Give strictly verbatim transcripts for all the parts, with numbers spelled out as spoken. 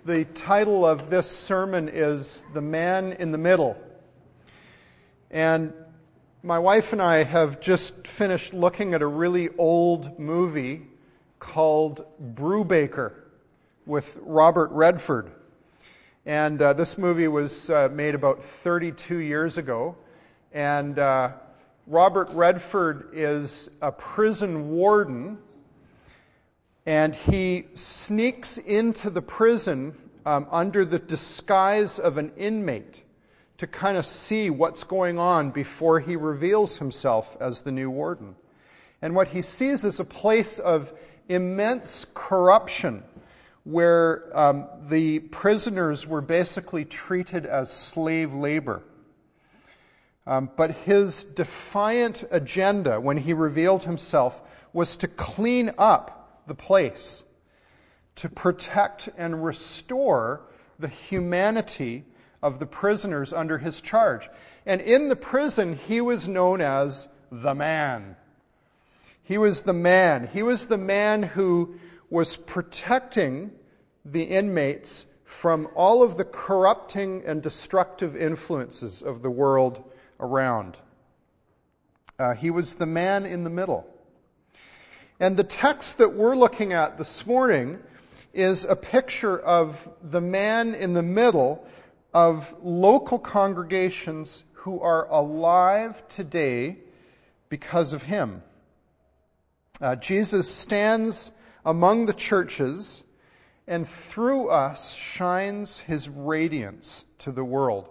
The title of this sermon is The Man in the Middle. And my wife and I have just finished looking at a really old movie called Brubaker with Robert Redford. And uh, this movie was uh, made about thirty-two years ago. And uh, Robert Redford is a prison warden. And he sneaks into the prison um, under the disguise of an inmate to kind of see what's going on before he reveals himself as the new warden. And what he sees is a place of immense corruption where um, the prisoners were basically treated as slave labor. Um, but his defiant agenda when he revealed himself was to clean up the place, to protect and restore the humanity of the prisoners under his charge. And in the prison, he was known as the man. He was the man. He was the man who was protecting the inmates from all of the corrupting and destructive influences of the world around. Uh, he was the man in the middle. And the text that we're looking at this morning is a picture of the man in the middle of local congregations who are alive today because of him. Uh, Jesus stands among the churches and through us shines his radiance to the world.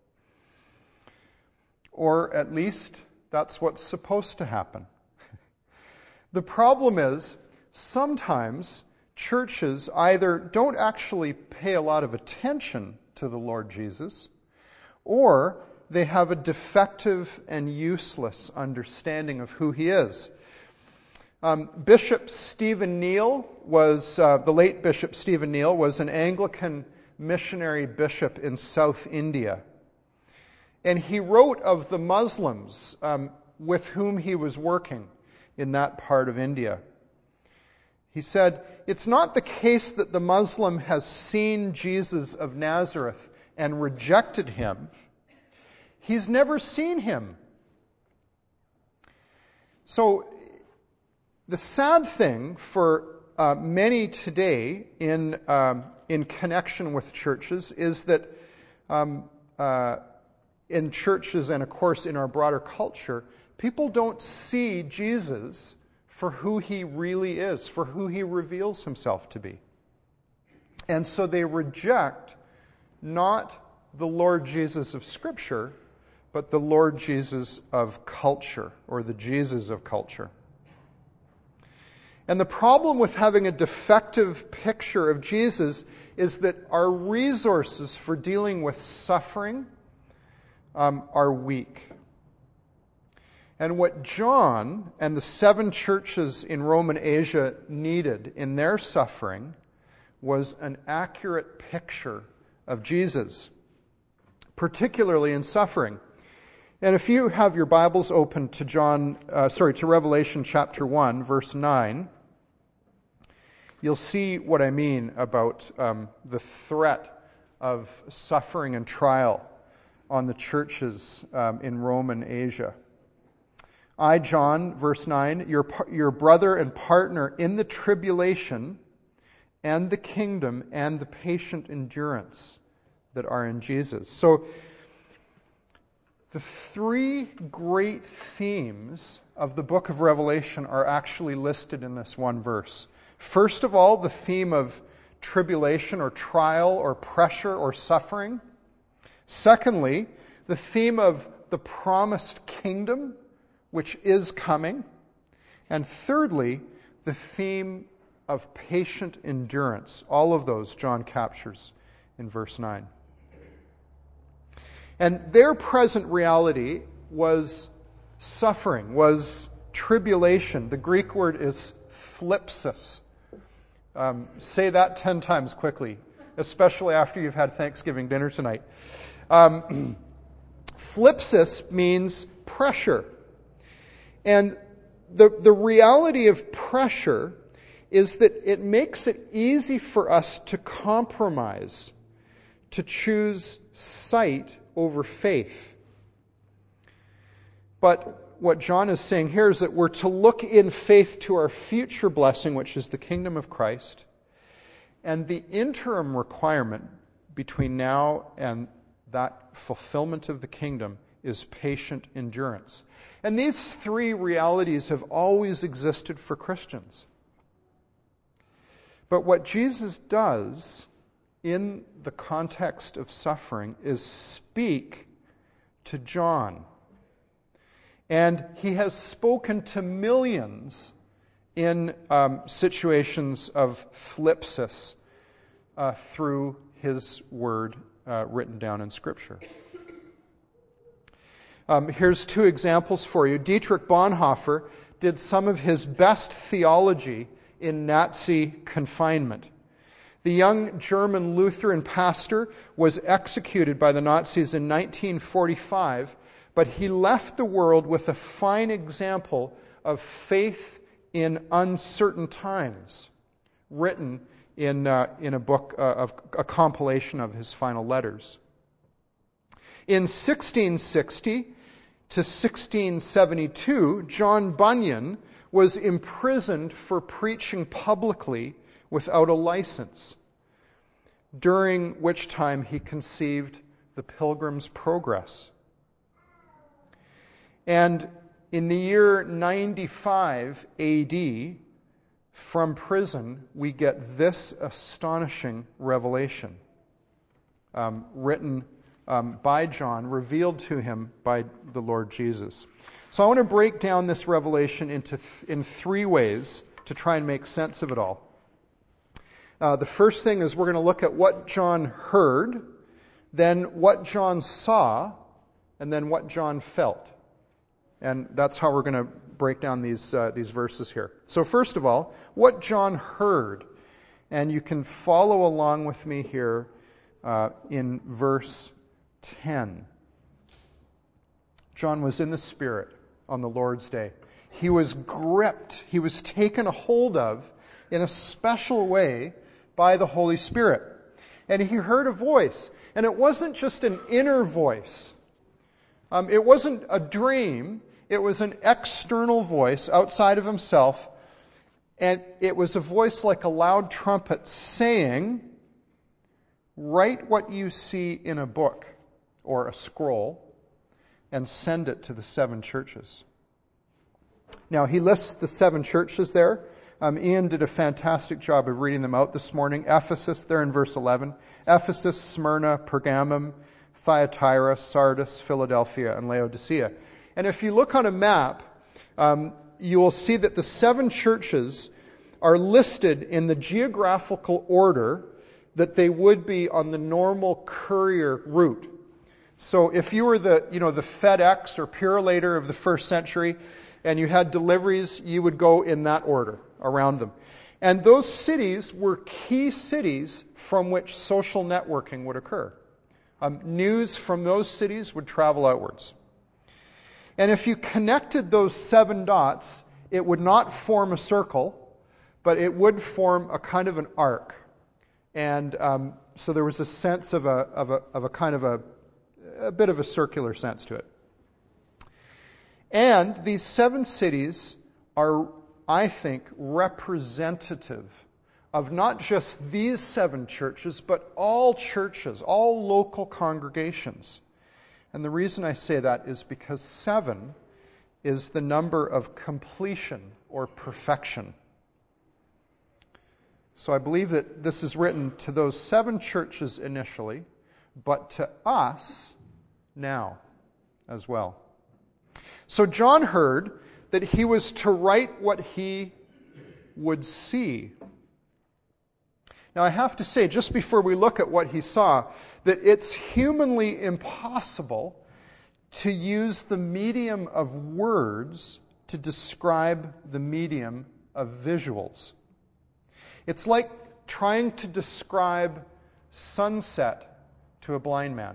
Or at least that's what's supposed to happen. The problem is, sometimes churches either don't actually pay a lot of attention to the Lord Jesus, or they have a defective and useless understanding of who he is. Um, Bishop Stephen Neale was, uh, the late Bishop Stephen Neale was an Anglican missionary bishop in South India. And he wrote of the Muslims um, with whom he was working in that part of India. He said, "It's not the case that the Muslim has seen Jesus of Nazareth and rejected him. He's never seen him." So, the sad thing for uh, many today in um, in connection with churches is that um, uh, in churches and, of course, in our broader culture, people don't see Jesus for who he really is, for who he reveals himself to be. And so they reject not the Lord Jesus of Scripture, but the Lord Jesus of culture, or the Jesus of culture. And the problem with having a defective picture of Jesus is that our resources for dealing with suffering um, are weak. And what John and the seven churches in Roman Asia needed in their suffering was an accurate picture of Jesus, particularly in suffering. And if you have your Bibles open to John, uh, sorry, to Revelation chapter one, verse nine, you'll see what I mean about um, the threat of suffering and trial on the churches um, in Roman Asia. I, John, verse nine, your, your brother and partner in the tribulation and the kingdom and the patient endurance that are in Jesus. So, the three great themes of the book of Revelation are actually listed in this one verse. First of all, the theme of tribulation or trial or pressure or suffering. Secondly, the theme of the promised kingdom, which is coming. And thirdly, the theme of patient endurance. All of those John captures in verse nine. And their present reality was suffering, was tribulation. The Greek word is thlipsis. Um, say that ten times quickly, especially after you've had Thanksgiving dinner tonight. Um, thlipsis means pressure. And the, the reality of pressure is that it makes it easy for us to compromise, to choose sight over faith. But what John is saying here is that we're to look in faith to our future blessing, which is the kingdom of Christ, and the interim requirement between now and that fulfillment of the kingdom is patient endurance. And these three realities have always existed for Christians. But what Jesus does in the context of suffering is speak to John. And he has spoken to millions in um, situations of thlipsis uh, through his word uh, written down in Scripture. Um, here's two examples for you. Dietrich Bonhoeffer did some of his best theology in Nazi confinement. The young German Lutheran pastor was executed by the Nazis in nineteen forty-five, but he left the world with a fine example of faith in uncertain times, written in, uh, in a book, uh, of a compilation of his final letters. In sixteen sixty to sixteen seventy-two, John Bunyan was imprisoned for preaching publicly without a license, during which time he conceived the Pilgrim's Progress. And in the year ninety-five A D, from prison, we get this astonishing revelation, um, written um, by John, revealed to him by the Lord Jesus. So I want to break down this revelation into th- in three ways to try and make sense of it all. Uh, the first thing is we're going to look at what John heard, then what John saw, and then what John felt. And that's how we're going to break down these uh, these verses here. So first of all, what John heard. And you can follow along with me here uh, in verse ten. John was in the Spirit on the Lord's day. He was gripped, he was taken a hold of in a special way by the Holy Spirit. And he heard a voice. And it wasn't just an inner voice. Um, it wasn't a dream. It was an external voice outside of himself. And it was a voice like a loud trumpet saying, "Write what you see in a book or a scroll and send it to the seven churches." Now, he lists the seven churches there. Um, Ian did a fantastic job of reading them out this morning. Ephesus, there in verse eleven. Ephesus, Smyrna, Pergamum, Thyatira, Sardis, Philadelphia, and Laodicea. And if you look on a map, um, you will see that the seven churches are listed in the geographical order that they would be on the normal courier route. So if you were the, you know, the FedEx or Purolator of the first century, and you had deliveries, you would go in that order around them. And those cities were key cities from which social networking would occur. Um, news from those cities would travel outwards. And if you connected those seven dots, it would not form a circle, but it would form a kind of an arc. And um, so there was a sense of a, of a, of a kind of a, a bit of a circular sense to it. And these seven cities are, I think, representative of not just these seven churches, but all churches, all local congregations. And the reason I say that is because seven is the number of completion or perfection. So I believe that this is written to those seven churches initially, but to us now as well. So John heard that he was to write what he would see. Now I have to say, just before we look at what he saw, that it's humanly impossible to use the medium of words to describe the medium of visuals. It's like trying to describe sunset to a blind man.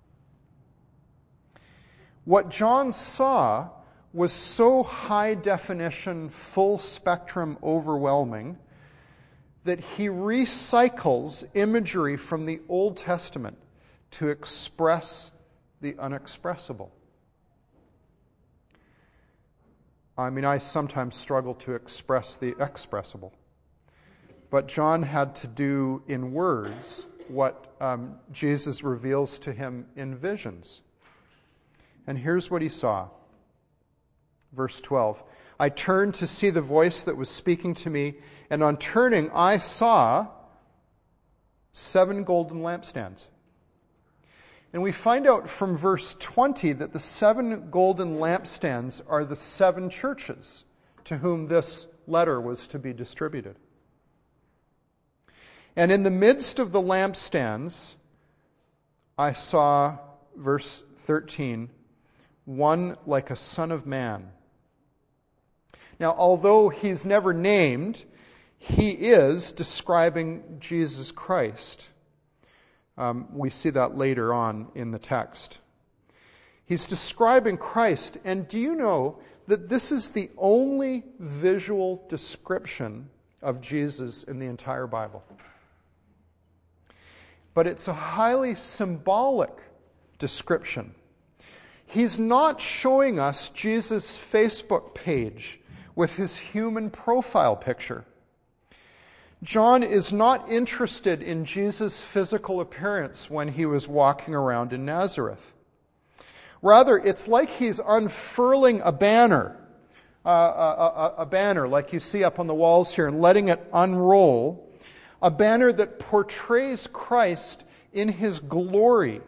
What John saw was so high definition, full spectrum, overwhelming, that he recycles imagery from the Old Testament to express the unexpressible. I mean, I sometimes struggle to express the expressible. But John had to do in words what um, Jesus reveals to him in visions. And here's what he saw. Verse twelve. I turned to see the voice that was speaking to me, and on turning I saw seven golden lampstands. And we find out from verse twenty that the seven golden lampstands are the seven churches to whom this letter was to be distributed. And in the midst of the lampstands, I saw, verse thirteen, one like a son of man. Now, although he's never named, he is describing Jesus Christ. Um, we see that later on in the text. He's describing Christ, and do you know that this is the only visual description of Jesus in the entire Bible? But it's a highly symbolic description. He's not showing us Jesus' Facebook page with his human profile picture. John is not interested in Jesus' physical appearance when he was walking around in Nazareth. Rather, it's like he's unfurling a banner, uh, a, a, a banner like you see up on the walls here, and letting it unroll, a banner that portrays Christ in his glory.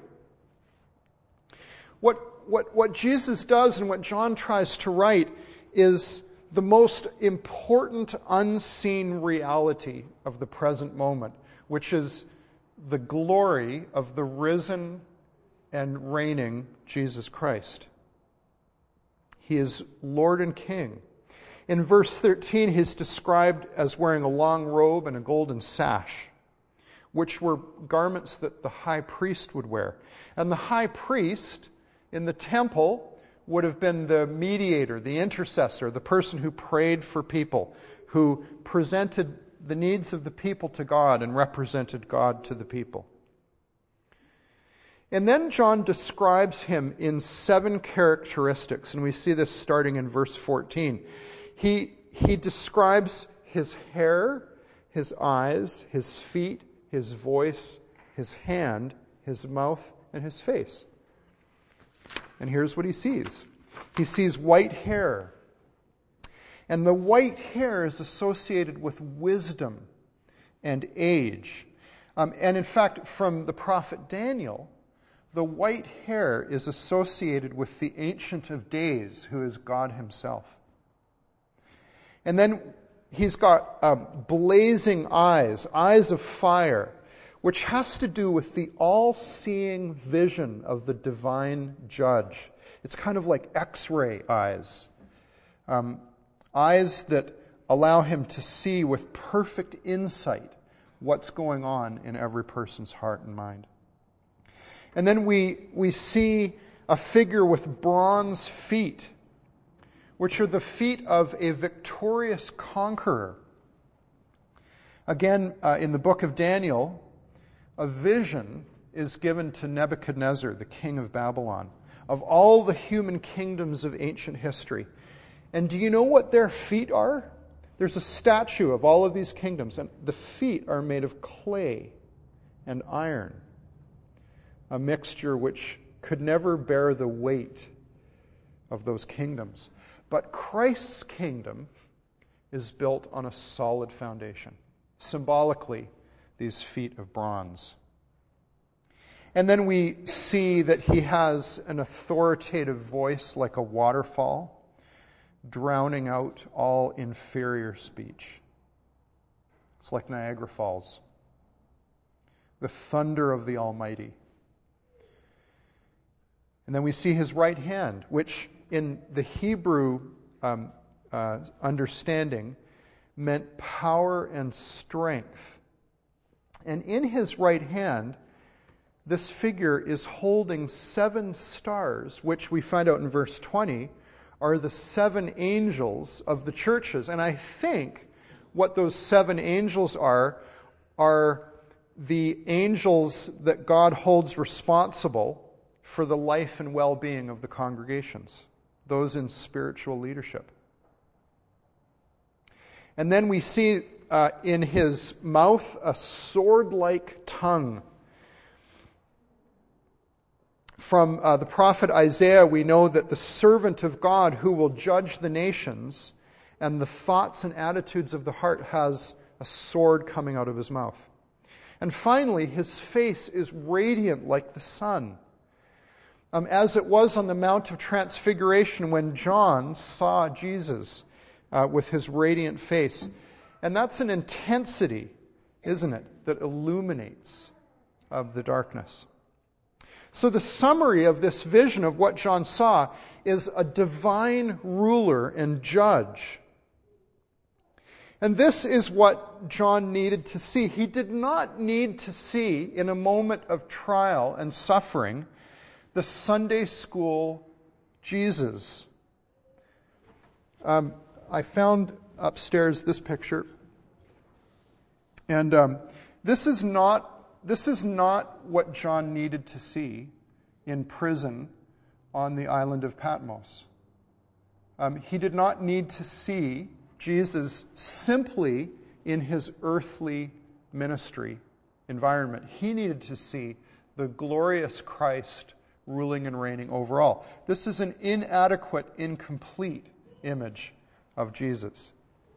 What, what, what Jesus does and what John tries to write is the most important unseen reality of the present moment, which is the glory of the risen and reigning Jesus Christ. He is Lord and King. In verse thirteen, he's described as wearing a long robe and a golden sash, which were garments that the high priest would wear. And the high priest in the temple would have been the mediator, the intercessor, the person who prayed for people, who presented the needs of the people to God and represented God to the people. And then John describes him in seven characteristics, and we see this starting in verse fourteen. He, he describes his hair, his eyes, his feet, his voice, his hand, his mouth, and his face. And here's what he sees. He sees white hair. And the white hair is associated with wisdom and age. Um, and in fact, from the prophet Daniel, the white hair is associated with the Ancient of Days, who is God himself. And then he's got uh, blazing eyes, eyes of fire, which has to do with the all-seeing vision of the divine judge. It's kind of like X-ray eyes. Um, eyes that allow him to see with perfect insight what's going on in every person's heart and mind. And then we, we see a figure with bronze feet, which are the feet of a victorious conqueror. Again, uh, in the book of Daniel, a vision is given to Nebuchadnezzar, the king of Babylon, of all the human kingdoms of ancient history. And do you know what their feet are? There's a statue of all of these kingdoms, and the feet are made of clay and iron, a mixture which could never bear the weight of those kingdoms. But Christ's kingdom is built on a solid foundation, symbolically, these feet of bronze. And then we see that he has an authoritative voice like a waterfall, drowning out all inferior speech. It's like Niagara Falls, the thunder of the Almighty. And then we see his right hand, which in the Hebrew um, uh, understanding meant power and strength. And in his right hand, this figure is holding seven stars, which we find out in verse twenty are the seven angels of the churches. And I think what those seven angels are, are the angels that God holds responsible for the life and well-being of the congregations, those in spiritual leadership. And then we see uh, in his mouth a sword-like tongue. From uh, the prophet Isaiah, we know that the servant of God who will judge the nations and the thoughts and attitudes of the heart has a sword coming out of his mouth. And finally, his face is radiant like the sun. Um, as it was on the Mount of Transfiguration when John saw Jesus uh, with his radiant face. And that's an intensity, isn't it, that illuminates of the darkness. So the summary of this vision of what John saw is a divine ruler and judge. And this is what John needed to see. He did not need to see, in a moment of trial and suffering, the Sunday school Jesus. Um, I found upstairs this picture. And um, this is not this is not what John needed to see in prison on the island of Patmos. Um, he did not need to see Jesus simply in his earthly ministry environment. He needed to see the glorious Christ ruling and reigning over all. This is an inadequate, incomplete image of Jesus.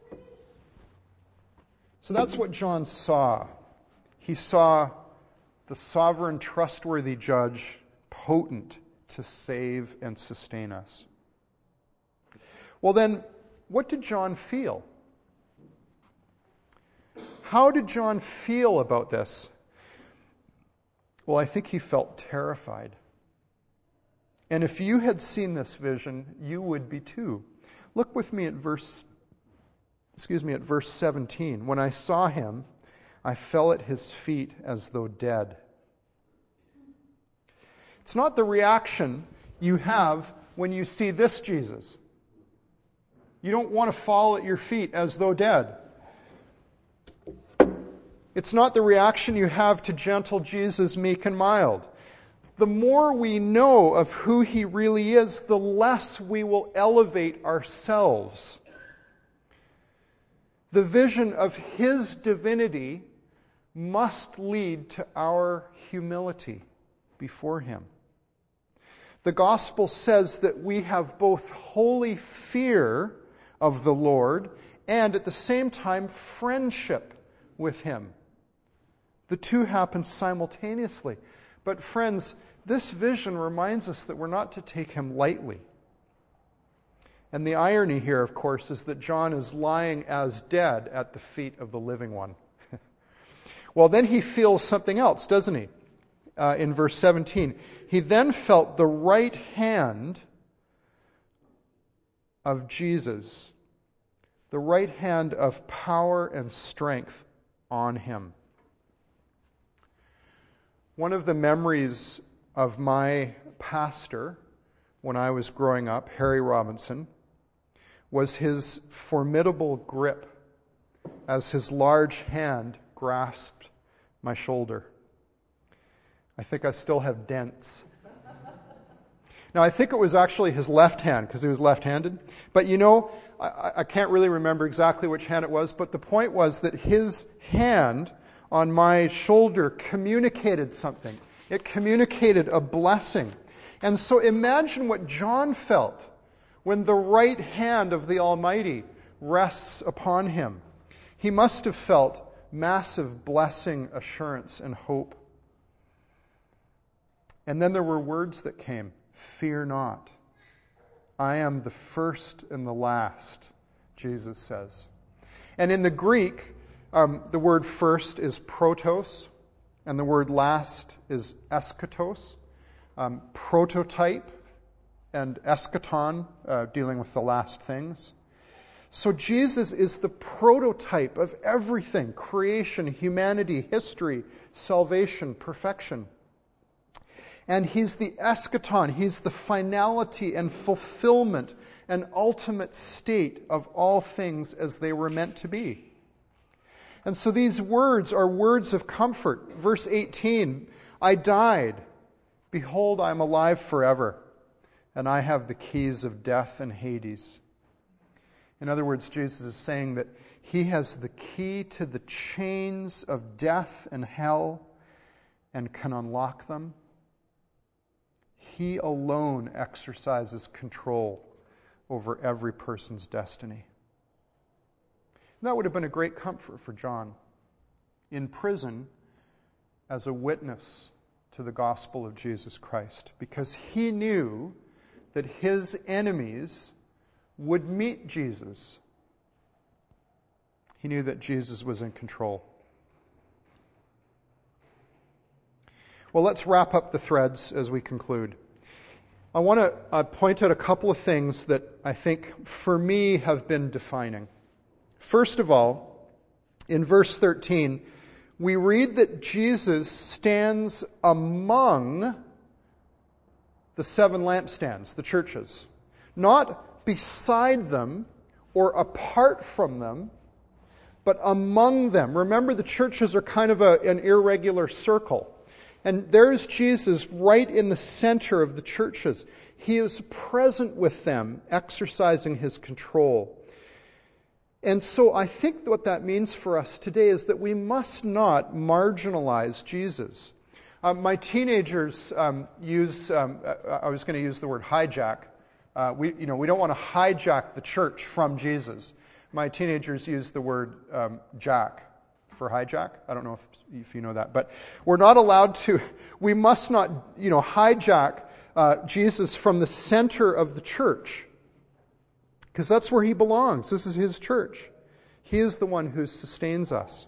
So that's what John saw. He saw the sovereign, trustworthy judge, potent to save and sustain us. Well then, what did John feel? How did John feel about this? Well, I think he felt terrified. And if you had seen this vision, you would be too. Look with me at verse, excuse me, at verse seventeen. When I saw him, I fell at his feet as though dead. It's not the reaction you have when you see this Jesus. You don't want to fall at your feet as though dead. It's not the reaction you have to gentle Jesus, meek and mild. The more we know of who he really is, the less we will elevate ourselves. The vision of his divinity must lead to our humility before him. The gospel says that we have both holy fear of the Lord and at the same time friendship with him. The two happen simultaneously. But friends, this vision reminds us that we're not to take him lightly. And the irony here, of course, is that John is lying as dead at the feet of the living one. Well, then he feels something else, doesn't he? Uh, in verse seventeen. He then felt the right hand of Jesus, the right hand of power and strength on him. One of the memories of my pastor when I was growing up, Harry Robinson, was his formidable grip as his large hand grasped my shoulder. I think I still have dents. Now, I think it was actually his left hand, because he was left-handed. But you know, I, I can't really remember exactly which hand it was, but the point was that his hand on my shoulder communicated something. It communicated a blessing. And so imagine what John felt when the right hand of the Almighty rests upon him. He must have felt massive blessing, assurance, and hope. And then there were words that came, "Fear not. I am the first and the last," Jesus says. And in the Greek, um, the word first is protos, and the word last is eschatos. Um, prototype and eschaton, uh, dealing with the last things. So Jesus is the prototype of everything: creation, humanity, history, salvation, perfection. And he's the eschaton, he's the finality and fulfillment and ultimate state of all things as they were meant to be. And so these words are words of comfort. Verse eighteen, I died. Behold, I am alive forever, and I have the keys of death and Hades. In other words, Jesus is saying that he has the key to the chains of death and hell and can unlock them. He alone exercises control over every person's destiny. And that would have been a great comfort for John in prison as a witness to the gospel of Jesus Christ, because he knew that his enemies would meet Jesus. He knew that Jesus was in control. Well, let's wrap up the threads as we conclude. I want to uh, point out a couple of things that I think, for me, have been defining. First of all, in verse thirteen, we read that Jesus stands among the seven lampstands, the churches. Not beside them or apart from them, but among them. Remember, the churches are kind of a, an irregular circle. And there's Jesus right in the center of the churches. He is present with them, exercising his control. And so I think what that means for us today is that we must not marginalize Jesus. Uh, my teenagers um, use, um, I was going to use the word hijack. Uh, we, you know, we don't want to hijack the church from Jesus. My teenagers use the word um, jack for hijack. I don't know if, if you know that. But we're not allowed to, we must not, you know, hijack uh, Jesus from the center of the church. Because that's where he belongs. This is his church. He is the one who sustains us.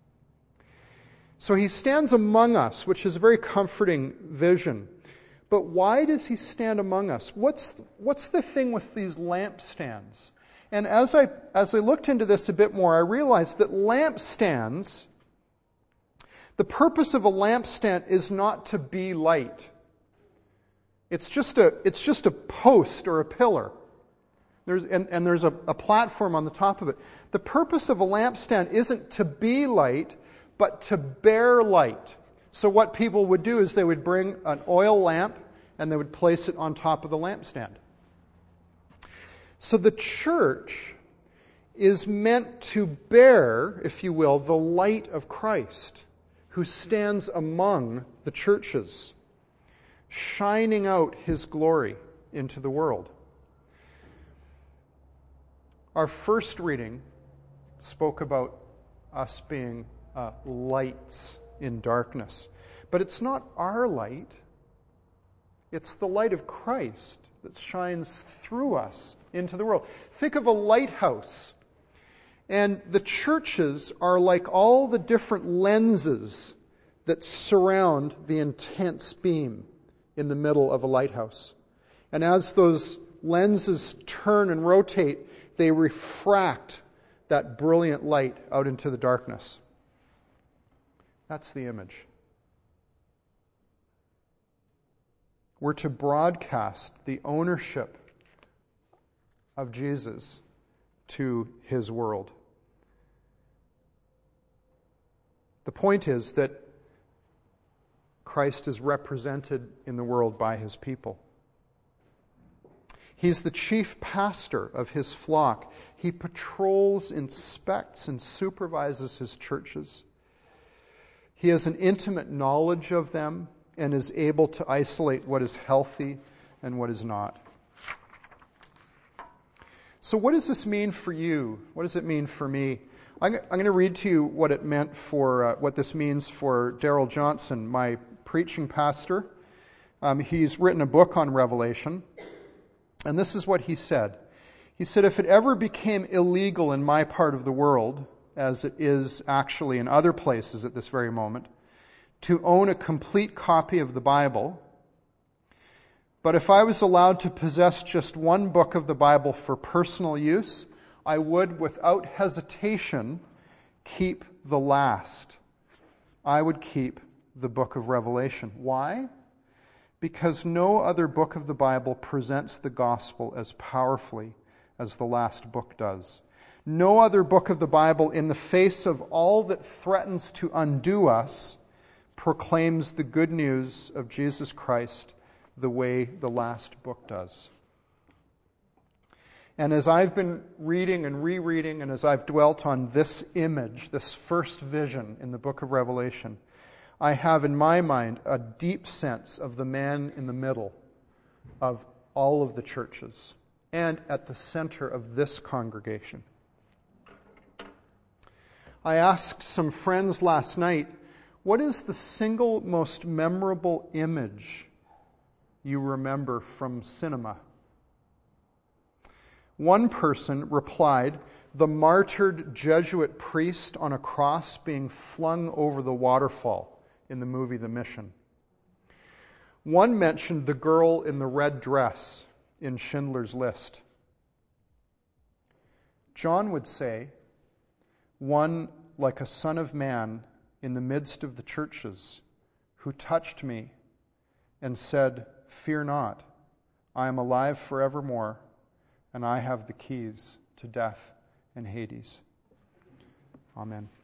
So he stands among us, which is a very comforting vision. But why does he stand among us? What's, what's the thing with these lampstands? And as I, as I looked into this a bit more, I realized that lampstands, the purpose of a lampstand is not to be light. It's just a, it's just a post or a pillar. There's, and, and there's a, a platform on the top of it. The purpose of a lampstand isn't to be light, but to bear light. So what people would do is they would bring an oil lamp and they would place it on top of the lampstand. So the church is meant to bear, if you will, the light of Christ, who stands among the churches, shining out his glory into the world. Our first reading spoke about us being uh, lights in darkness. But it's not our light. It's the light of Christ that shines through us into the world. Think of a lighthouse. And the churches are like all the different lenses that surround the intense beam in the middle of a lighthouse. And as those lenses turn and rotate, they refract that brilliant light out into the darkness. That's the image. We're to broadcast the ownership of Jesus to his world. The point is that Christ is represented in the world by his people. He's the chief pastor of his flock. He patrols, inspects, and supervises his churches. He has an intimate knowledge of them and is able to isolate what is healthy and what is not. So what does this mean for you? What does it mean for me? I'm, I'm going to read to you what it meant for, uh, what this means for Darrell Johnson, my preaching pastor. Um, he's written a book on Revelation, and this is what he said. He said, if it ever became illegal in my part of the world, as it is actually in other places at this very moment, to own a complete copy of the Bible, but if I was allowed to possess just one book of the Bible for personal use, I would, without hesitation, keep the last. I would keep the book of Revelation. Why? Because no other book of the Bible presents the gospel as powerfully as the last book does. No other book of the Bible, in the face of all that threatens to undo us, proclaims the good news of Jesus Christ the way the last book does. And as I've been reading and rereading, and as I've dwelt on this image, this first vision in the book of Revelation, I have in my mind a deep sense of the man in the middle of all of the churches and at the center of this congregation. I asked some friends last night, what is the single most memorable image you remember from cinema? One person replied, the martyred Jesuit priest on a cross being flung over the waterfall in the movie The Mission. One mentioned the girl in the red dress in Schindler's List. John would say, one like a son of man in the midst of the churches, who touched me and said, fear not, I am alive forevermore, and I have the keys to death and Hades. Amen.